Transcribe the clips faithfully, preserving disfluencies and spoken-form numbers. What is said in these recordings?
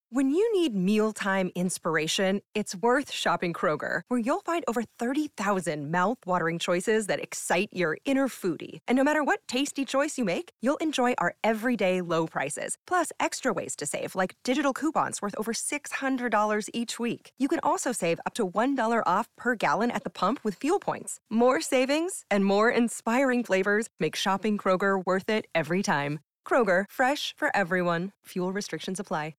When you need mealtime inspiration, it's worth shopping Kroger, where you'll find over thirty thousand mouth-watering choices that excite your inner foodie. And no matter what tasty choice you make, you'll enjoy our everyday low prices, plus extra ways to save, like digital coupons worth over six hundred dollars each week. You can also save up to one dollar off per gallon at the pump with fuel points. More savings and more inspiring flavors make shopping Kroger worth it every time. Kroger, fresh for everyone. Fuel restrictions apply.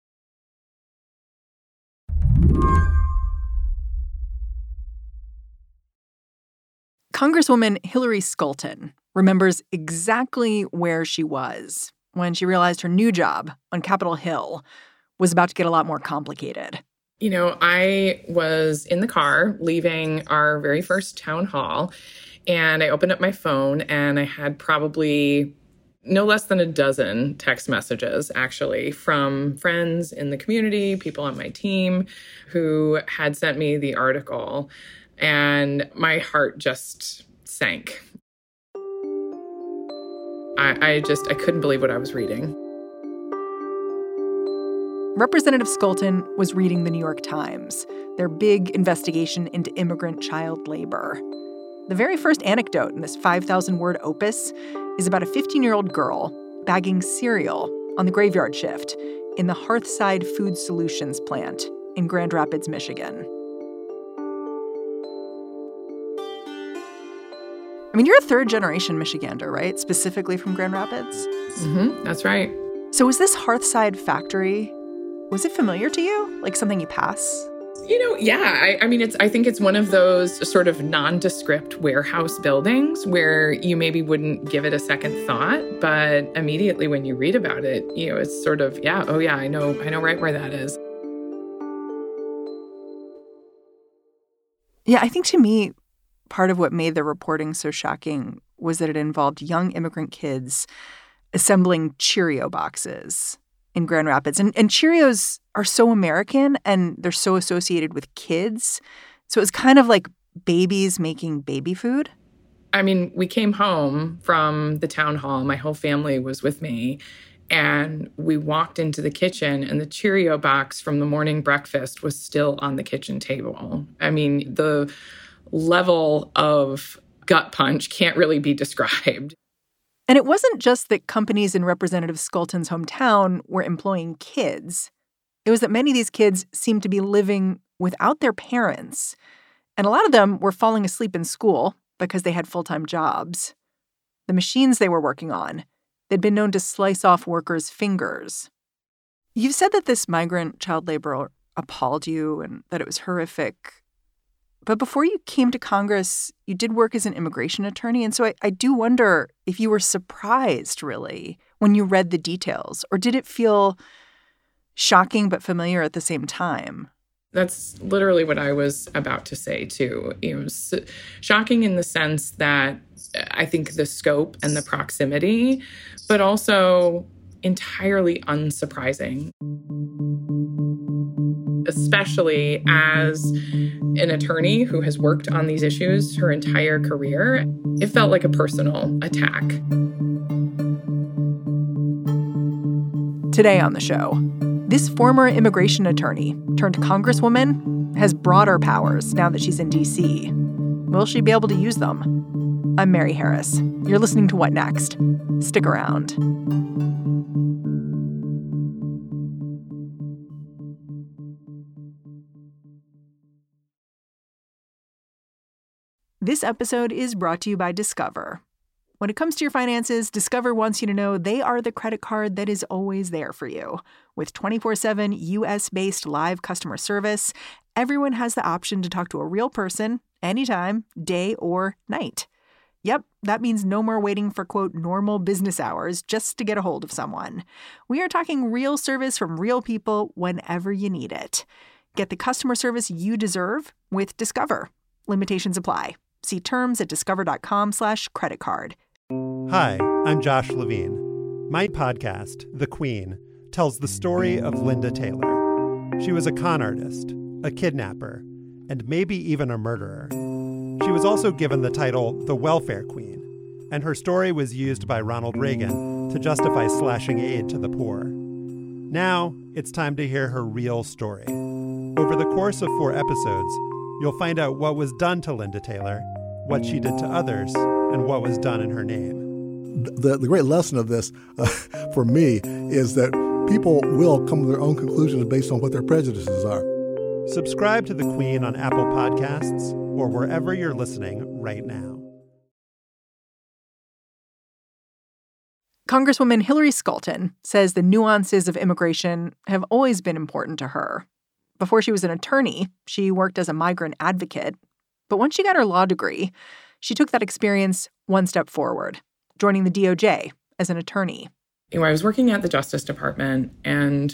Congresswoman Hillary Scholten remembers exactly where she was when she realized her new job on Capitol Hill was about to get a lot more complicated. You know, I was in the car leaving our very first town hall, and I opened up my phone, and I had probably no less than a dozen text messages, actually, from friends in the community, people on my team who had sent me the article. And my heart just sank. I, I just, I couldn't believe what I was reading. Representative Scholten was reading the New York Times, their big investigation into immigrant child labor. The very first anecdote in this five thousand word opus is about a fifteen-year-old girl bagging cereal on the graveyard shift in the Hearthside Food Solutions plant in Grand Rapids, Michigan. I mean, you're a third-generation Michigander, right? Specifically from Grand Rapids? Mm-hmm, that's right. So was this Hearthside factory, was it familiar to you? Like something you pass? You know, yeah. I, I mean, it's. I think it's one of those sort of nondescript warehouse buildings where you maybe wouldn't give it a second thought, but immediately when you read about it, you know, it's sort of, yeah, oh yeah, I know, I know right where that is. Yeah, I think to me, part of what made the reporting so shocking was that it involved young immigrant kids assembling Cheerio boxes in Grand Rapids. And, and Cheerios are so American and they're so associated with kids. So it's kind of like babies making baby food. I mean, we came home from the town hall. My whole family was with me. And we walked into the kitchen and the Cheerio box from the morning breakfast was still on the kitchen table. I mean, the level of gut punch can't really be described. And it wasn't just that companies in Representative Scholten's hometown were employing kids. It was that many of these kids seemed to be living without their parents. And a lot of them were falling asleep in school because they had full-time jobs. The machines they were working on, they'd been known to slice off workers' fingers. You've said that this migrant child labor appalled you and that it was horrific. But before you came to Congress, you did work as an immigration attorney. And so I, I do wonder if you were surprised, really, when you read the details, or did it feel shocking but familiar at the same time? That's literally what I was about to say, too. It was shocking in the sense that I think the scope and the proximity, but also entirely unsurprising. Especially as an attorney who has worked on these issues her entire career, it felt like a personal attack. Today on the show, this former immigration attorney turned congresswoman has broader powers now that she's in D C. Will she be able to use them? I'm Mary Harris. You're listening to What Next? Stick around. This episode is brought to you by Discover. When it comes to your finances, Discover wants you to know they are the credit card that is always there for you. With twenty-four seven U S-based live customer service, everyone has the option to talk to a real person anytime, day or night. Yep, that means no more waiting for, quote, normal business hours just to get a hold of someone. We are talking real service from real people whenever you need it. Get the customer service you deserve with Discover. Limitations apply. See terms at discover.com slash credit card. Hi, I'm Josh Levine. My podcast, The Queen, tells the story of Linda Taylor. She was a con artist, a kidnapper, and maybe even a murderer. She was also given the title the Welfare Queen, and her story was used by Ronald Reagan to justify slashing aid to the poor. Now, it's time to hear her real story. Over the course of four episodes, you'll find out what was done to Linda Taylor, what she did to others, and what was done in her name. The, the great lesson of this uh, for me is that people will come to their own conclusions based on what their prejudices are. Subscribe to The Queen on Apple Podcasts or wherever you're listening right now. Congresswoman Hillary Scalton says the nuances of immigration have always been important to her. Before she was an attorney, she worked as a migrant advocate. But once she got her law degree, she took that experience one step forward, joining the D O J as an attorney. You know, I was working at the Justice Department, and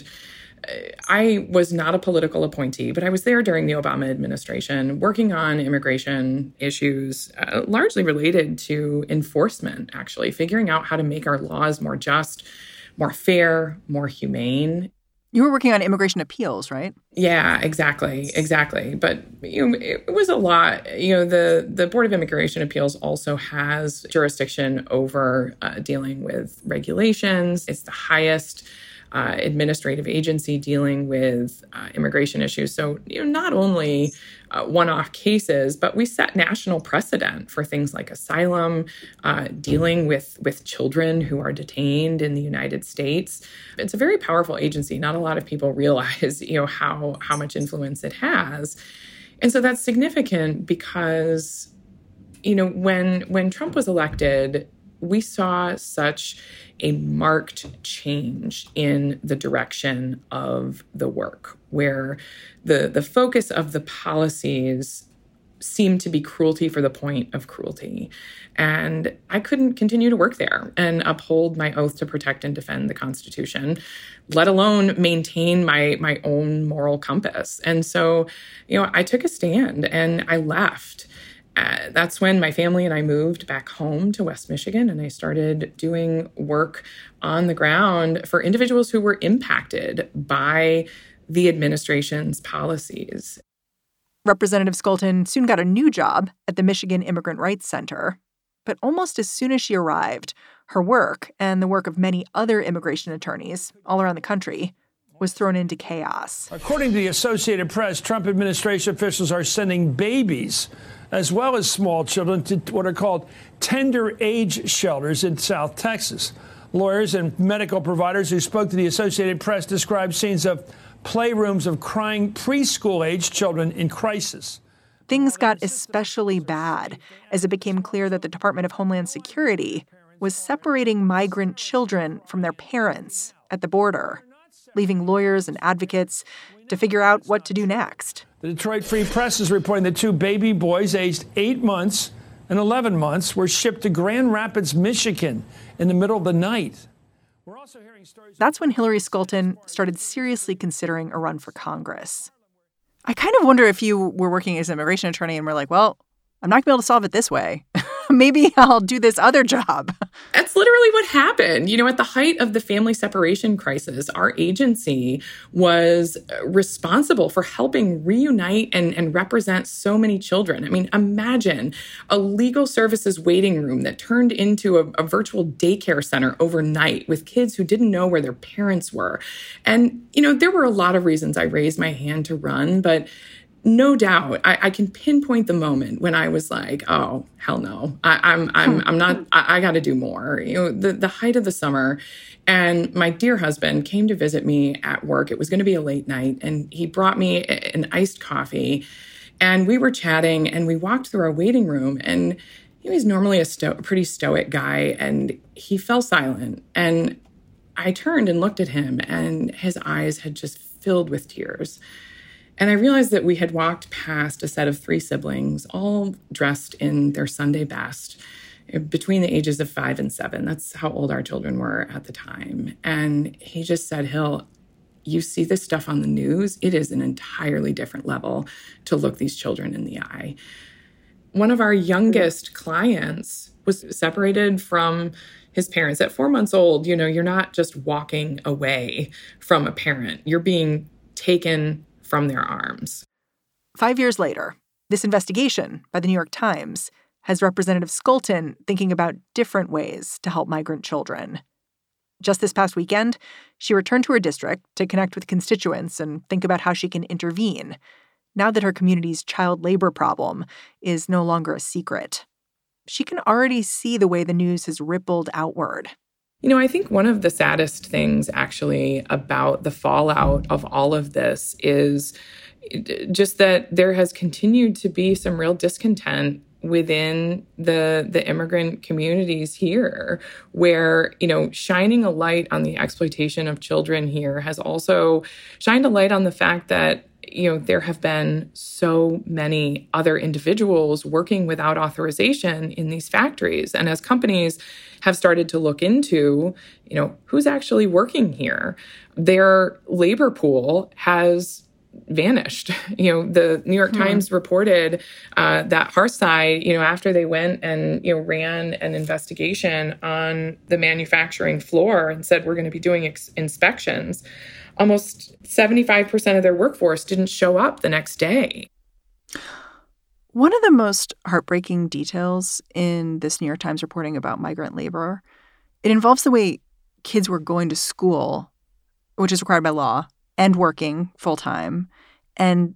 I was not a political appointee, but I was there during the Obama administration working on immigration issues, uh, largely related to enforcement, actually, figuring out how to make our laws more just, more fair, more humane. You were working on immigration appeals, right? Yeah, exactly. Exactly. But you know, it was a lot. You know, the, the Board of Immigration Appeals also has jurisdiction over uh, dealing with regulations. It's the highest Uh, administrative agency dealing with uh, immigration issues. So, you know, not only uh, one-off cases, but we set national precedent for things like asylum, uh, dealing with, with children who are detained in the United States. It's a very powerful agency. Not a lot of people realize, you know, how, how much influence it has. And so that's significant because, you know, when when Trump was elected, we saw such a marked change in the direction of the work, where the, the focus of the policies seemed to be cruelty for the point of cruelty. And I couldn't continue to work there and uphold my oath to protect and defend the Constitution, let alone maintain my, my own moral compass. And so, you know, I took a stand and I left. Uh, that's when my family and I moved back home to West Michigan, and I started doing work on the ground for individuals who were impacted by the administration's policies. Representative Scalton soon got a new job at the Michigan Immigrant Rights Center. But almost as soon as she arrived, her work and the work of many other immigration attorneys all around the country was thrown into chaos. According to the Associated Press, Trump administration officials are sending babies as well as small children to what are called tender age shelters in South Texas. Lawyers and medical providers who spoke to the Associated Press described scenes of playrooms of crying preschool-age children in crisis. Things got especially bad as it became clear that the Department of Homeland Security was separating migrant children from their parents at the border, leaving lawyers and advocates to figure out what to do next. The Detroit Free Press is reporting that two baby boys aged eight months and eleven months were shipped to Grand Rapids, Michigan in the middle of the night. We're also hearing stories. That's when Hillary Scalton started seriously considering a run for Congress. I kind of wonder if you were working as an immigration attorney and were like, well, I'm not going to be able to solve it this way. Maybe I'll do this other job. That's literally what happened. You know, at the height of the family separation crisis, our agency was responsible for helping reunite and, and represent so many children. I mean, imagine a legal services waiting room that turned into a, a virtual daycare center overnight with kids who didn't know where their parents were. And, you know, there were a lot of reasons I raised my hand to run, but no doubt, I, I can pinpoint the moment when I was like, "Oh, hell no! I, I'm, I'm, I'm not. I, I got to do more." You know, the the height of the summer, and my dear husband came to visit me at work. It was going to be a late night, and he brought me an iced coffee, and we were chatting, and we walked through our waiting room, and he was normally a, sto- a pretty stoic guy, and he fell silent, and I turned and looked at him, and his eyes had just filled with tears. And I realized that we had walked past a set of three siblings, all dressed in their Sunday best, between the ages of five and seven. That's how old our children were at the time. And he just said, Hill, you see this stuff on the news, it is an entirely different level to look these children in the eye. One of our youngest clients was separated from his parents at four months old. You know, you're not just walking away from a parent, you're being taken from their arms. Five years later, this investigation by the New York Times has Representative Scalton thinking about different ways to help migrant children. Just this past weekend, she returned to her district to connect with constituents and think about how she can intervene now that her community's child labor problem is no longer a secret. She can already see the way the news has rippled outward. You know, I think one of the saddest things actually about the fallout of all of this is just that there has continued to be some real discontent within the the immigrant communities here, where, you know, shining a light on the exploitation of children here has also shined a light on the fact that, you know, there have been so many other individuals working without authorization in these factories. And as companies have started to look into, you know, who's actually working here, their labor pool has vanished. You know, the New York hmm. Times reported uh, that Hearthside, you know, after they went and, you know, ran an investigation on the manufacturing floor and said, we're going to be doing ex- inspections, almost seventy-five percent of their workforce didn't show up the next day. One of the most heartbreaking details in this New York Times reporting about migrant labor, it involves the way kids were going to school, which is required by law, and working full-time. And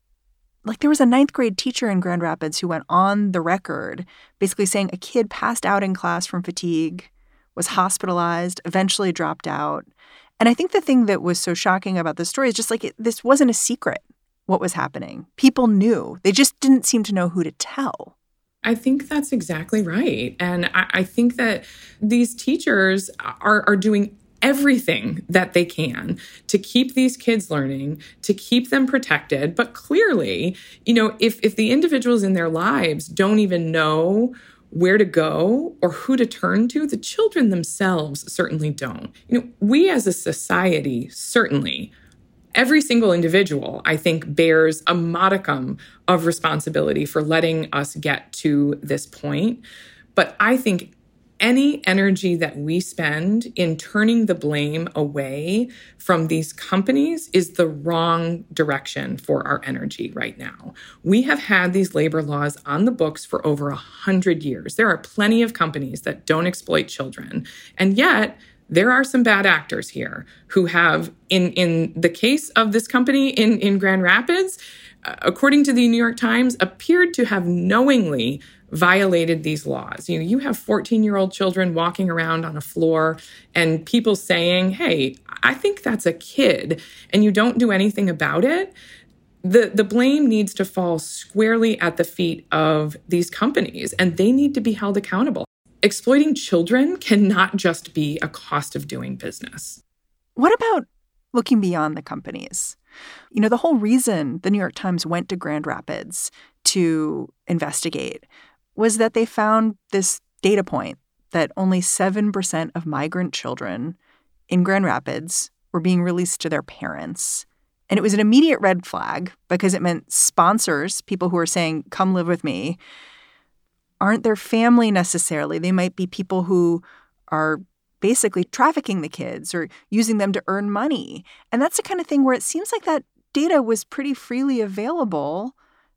like there was a ninth grade teacher in Grand Rapids who went on the record basically saying a kid passed out in class from fatigue, was hospitalized, eventually dropped out. And I think the thing that was so shocking about this story is just like it, this wasn't a secret, what was happening. People knew. They just didn't seem to know who to tell. I think that's exactly right. And I, I think that these teachers are, are doing everything that they can to keep these kids learning, to keep them protected. But clearly, you know, if if the individuals in their lives don't even know where to go or who to turn to, the children themselves certainly don't. You know, we as a society, certainly, every single individual, I think, bears a modicum of responsibility for letting us get to this point. But I think any energy that we spend in turning the blame away from these companies is the wrong direction for our energy right now. We have had these labor laws on the books for over a hundred years. There are plenty of companies that don't exploit children. And yet there are some bad actors here who have, in, in the case of this company in, in Grand Rapids, uh, according to the New York Times, appeared to have knowingly violated these laws. You know, you have fourteen-year-old children walking around on a floor and people saying, hey, I think that's a kid, and you don't do anything about it. The, the blame needs to fall squarely at the feet of these companies, and they need to be held accountable. Exploiting children cannot just be a cost of doing business. What about looking beyond the companies? You know, the whole reason the New York Times went to Grand Rapids to investigate was that they found this data point that only seven percent of migrant children in Grand Rapids were being released to their parents. And it was an immediate red flag because it meant sponsors, people who are saying, come live with me, aren't their family necessarily. They might be people who are basically trafficking the kids or using them to earn money. And that's the kind of thing where it seems like that data was pretty freely available.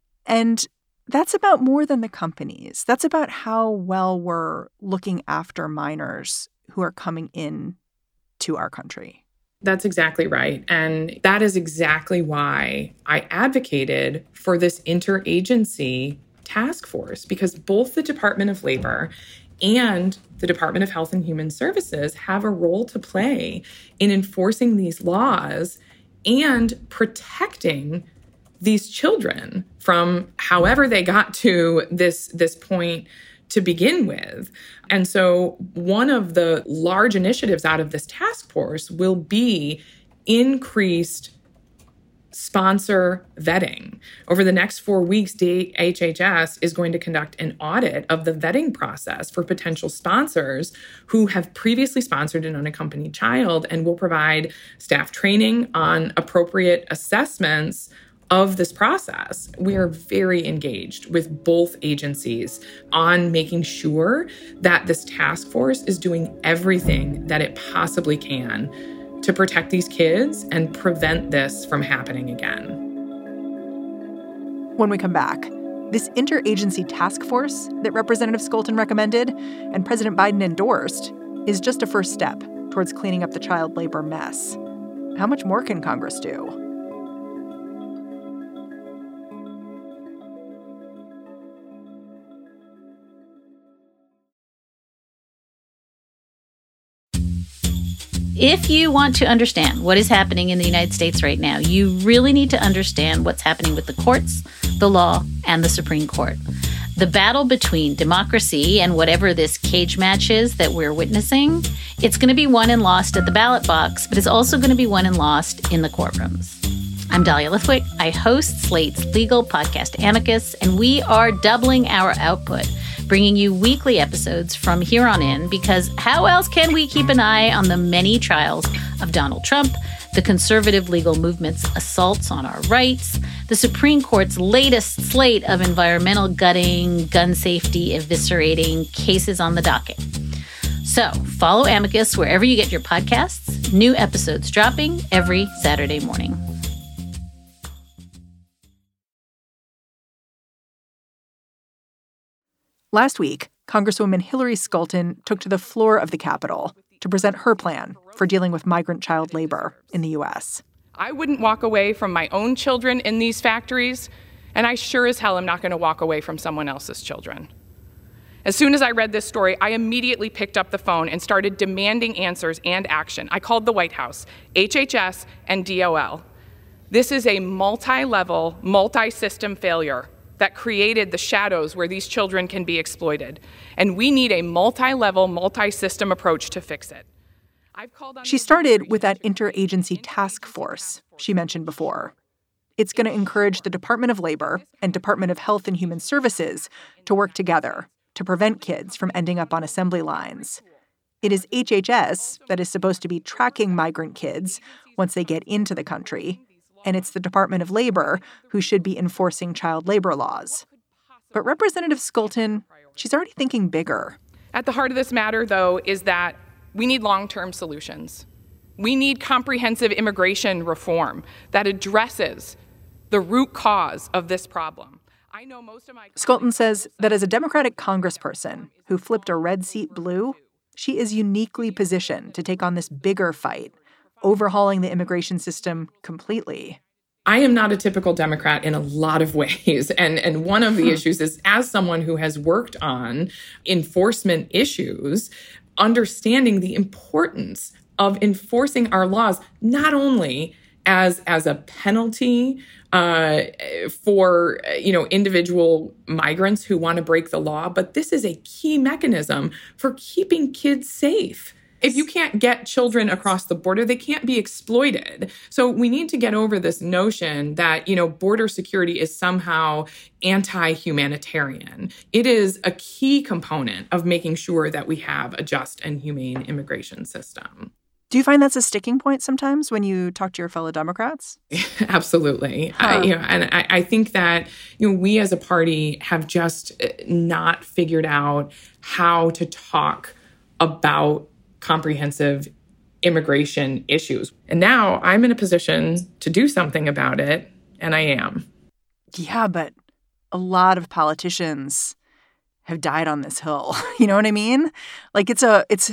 And that's about more than the companies. That's about how well we're looking after minors who are coming in to our country. That's exactly right. And that is exactly why I advocated for this interagency task force, because both the Department of Labor and the Department of Health and Human Services have a role to play in enforcing these laws and protecting these children from however they got to this, this point to begin with. And so one of the large initiatives out of this task force will be increased sponsor vetting. Over the next four weeks, D H H S is going to conduct an audit of the vetting process for potential sponsors who have previously sponsored an unaccompanied child, and will provide staff training on appropriate assessments of this process. We are very engaged with both agencies on making sure that this task force is doing everything that it possibly can to protect these kids and prevent this from happening again. When we come back, this interagency task force that Representative Skolton recommended and President Biden endorsed is just a first step. towards cleaning up the child labor mess. How much more can Congress do? If you want to understand what is happening in the United States right now, you really need to understand what's happening with the courts, the law, and the Supreme Court. The battle between democracy and whatever this cage match is that we're witnessing, it's going to be won and lost at the ballot box, but it's also going to be won and lost in the courtrooms. I'm Dahlia Lithwick. I host Slate's legal podcast Amicus, and we are doubling our output, bringing you weekly episodes from here on in, because how else can we keep an eye on the many trials of Donald Trump, the conservative legal movement's assaults on our rights, the Supreme Court's latest slate of environmental gutting, gun safety eviscerating cases on the docket. So follow Amicus wherever you get your podcasts. New episodes dropping every Saturday morning. Last week, Congresswoman Hillary Scalton took to the floor of the Capitol to present her plan for dealing with migrant child labor in the U S. I wouldn't walk away from my own children in these factories, and I sure as hell am not going to walk away from someone else's children. As soon as I read this story, I immediately picked up the phone and started demanding answers and action. I called the White House, H H S, and D O L. This is a multi-level, multi-system failure that created the shadows where these children can be exploited. And we need a multi-level, multi-system approach to fix it. I've called on she started with that interagency task force she mentioned before. It's going to encourage the Department of Labor and Department of Health and Human Services to work together to prevent kids from ending up on assembly lines. It is H H S that is supposed to be tracking migrant kids once they get into the country, and it's the Department of Labor who should be enforcing child labor laws. But Representative Scalton, she's already thinking bigger. At the heart of this matter, though, is that we need long-term solutions. We need comprehensive immigration reform that addresses the root cause of this problem. I know most of my Scalton says that as a Democratic congressperson who flipped a red seat blue, she is uniquely positioned to take on this bigger fight, overhauling the immigration system completely. I am not a typical Democrat in a lot of ways. And, and one of the hmm. issues is, as someone who has worked on enforcement issues, understanding the importance of enforcing our laws, not only as, as a penalty uh, for, you know, individual migrants who want to break the law, but this is a key mechanism for keeping kids safe. If you can't get children across the border, they can't be exploited. So we need to get over this notion that, you know, border security is somehow anti-humanitarian. It is a key component of making sure that we have a just and humane immigration system. Do you find that's a sticking point sometimes when you talk to your fellow Democrats? Absolutely. Huh. I, you know, and I, I think that, you know, we as a party have just not figured out how to talk about comprehensive immigration issues. And now I'm in a position to do something about it, and I am. Yeah, but a lot of politicians have died on this hill. You know what I mean? Like it's a it's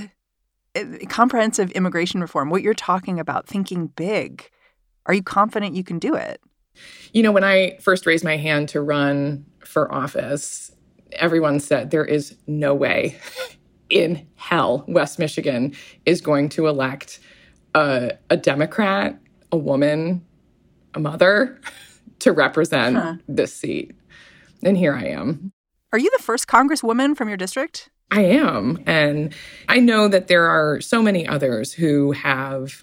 a comprehensive immigration reform. What you're talking about, thinking big. Are you confident you can do it? You know, when I first raised my hand to run for office, everyone said there is no way in hell West Michigan is going to elect a, a Democrat, a woman, a mother to represent huh. this seat. And here I am. Are you the first congresswoman from your district? I am. And I know that there are so many others who have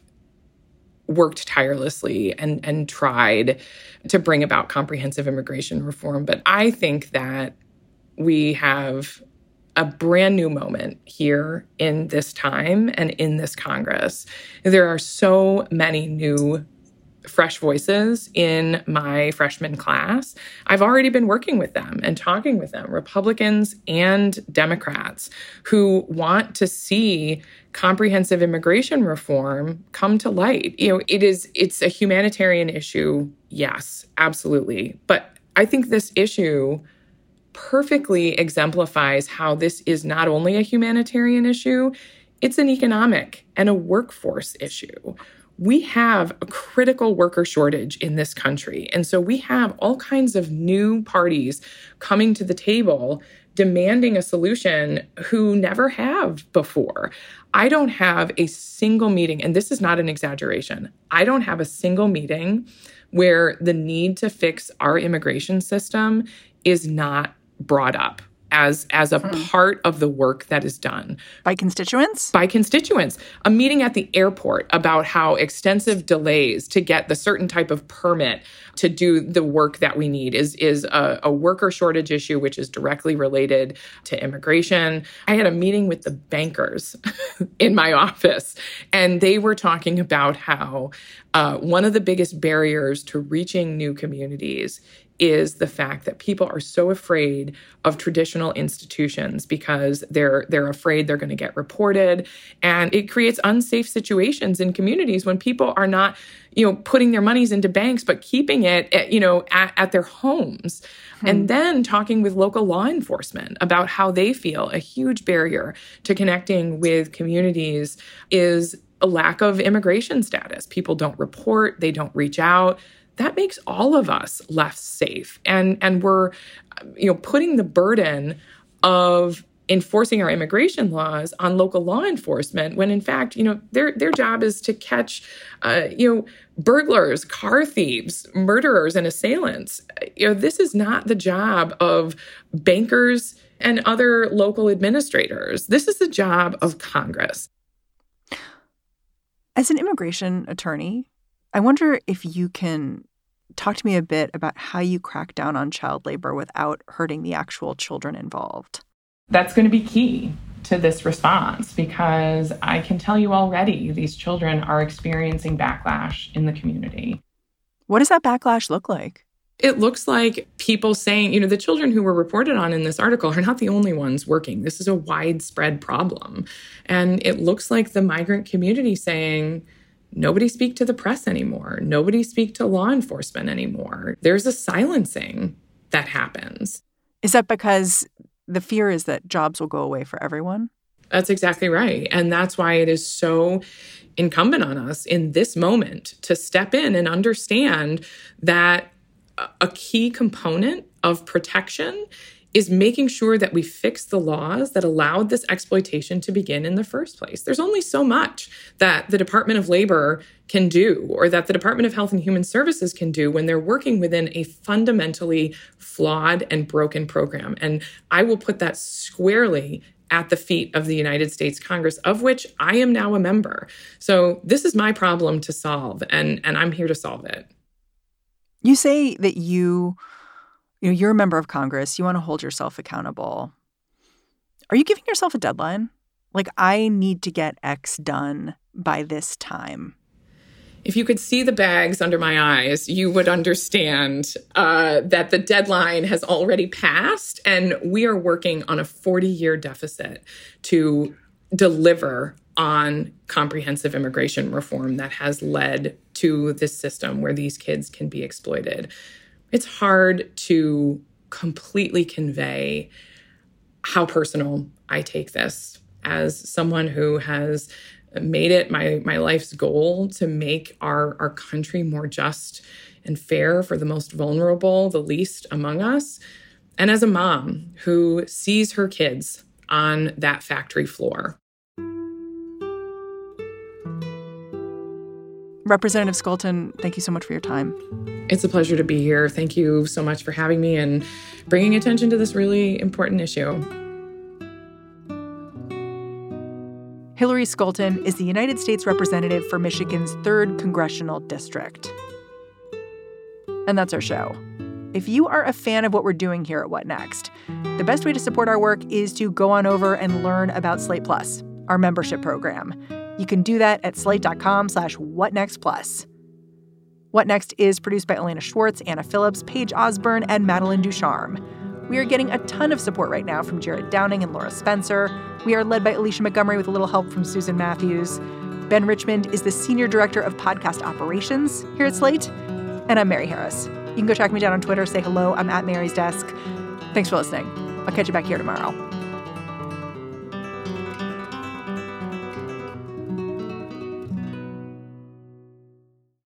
worked tirelessly and, and tried to bring about comprehensive immigration reform. But I think that we have a brand new moment here in this time and in this Congress. There are so many new fresh voices in my freshman class. I've already been working with them and talking with them, Republicans and Democrats, who want to see comprehensive immigration reform come to light. You know, it is, it's a humanitarian issue. Yes, absolutely. But I think this issue perfectly exemplifies how this is not only a humanitarian issue, It's an economic and a workforce issue. We have a critical worker shortage in this country. And so we have all kinds of new parties coming to the table demanding a solution who never have before. I don't have a single meeting, and this is not an exaggeration. I don't have a single meeting where the need to fix our immigration system is not brought up as, as a hmm. part of the work that is done. By constituents? By constituents. A meeting at the airport about how extensive delays to get the certain type of permit to do the work that we need is, is a, a worker shortage issue, which is directly related to immigration. I had a meeting with the bankers in my office, and they were talking about how uh, one of the biggest barriers to reaching new communities is the fact that people are so afraid of traditional institutions because they're they're afraid they're going to get reported. And it creates unsafe situations in communities when people are not, you know, putting their monies into banks, but keeping it, at, you know, at, at their homes. Hmm. And then talking with local law enforcement about how they feel a huge barrier to connecting with communities is a lack of immigration status. People don't report, they don't reach out. That makes all of us less safe. And, and we're, you know, putting the burden of enforcing our immigration laws on local law enforcement when, in fact, you know, their their job is to catch, uh, you know, burglars, car thieves, murderers, and assailants. You know, this is not the job of bankers and other local administrators. This is the job of Congress. As an immigration attorney, I wonder if you can talk to me a bit about how you crack down on child labor without hurting the actual children involved. That's going to be key to this response, because I can tell you already these children are experiencing backlash in the community. What does that backlash look like? It looks like people saying, you know, the children who were reported on in this article are not the only ones working. This is a widespread problem. And it looks like the migrant community saying, nobody speak to the press anymore. Nobody speak to law enforcement anymore. There's a silencing that happens. Is that because the fear is that jobs will go away for everyone? That's exactly right. And that's why it is so incumbent on us in this moment to step in and understand that a key component of protection is making sure that we fix the laws that allowed this exploitation to begin in the first place. There's only so much that the Department of Labor can do or that the Department of Health and Human Services can do when they're working within a fundamentally flawed and broken program. And I will put that squarely at the feet of the United States Congress, of which I am now a member. So this is my problem to solve, and, and I'm here to solve it. You say that you... You know, you're a member of Congress. You want to hold yourself accountable. Are you giving yourself a deadline? Like, I need to get X done by this time. If you could see the bags under my eyes, you would understand uh, that the deadline has already passed, and we are working on a forty-year deficit to deliver on comprehensive immigration reform that has led to this system where these kids can be exploited. It's hard to completely convey how personal I take this as someone who has made it my, my life's goal to make our, our country more just and fair for the most vulnerable, the least among us. And as a mom who sees her kids on that factory floor. Representative Skelton, thank you so much for your time. It's a pleasure to be here. Thank you so much for having me and bringing attention to this really important issue. Hillary Skelton is the United States Representative for Michigan's third Congressional District. And that's our show. If you are a fan of what we're doing here at What Next, the best way to support our work is to go on over and learn about Slate Plus, our membership program. You can do that at slate.com slash whatnextplus. What Next is produced by Elena Schwartz, Anna Phillips, Paige Osborne, and Madeline Ducharme. We are getting a ton of support right now from Jared Downing and Laura Spencer. We are led by Alicia Montgomery with a little help from Susan Matthews. Ben Richmond is the Senior Director of Podcast Operations here at Slate. And I'm Mary Harris. You can go track me down on Twitter, say hello. I'm at Mary's Desk. Thanks for listening. I'll catch you back here tomorrow.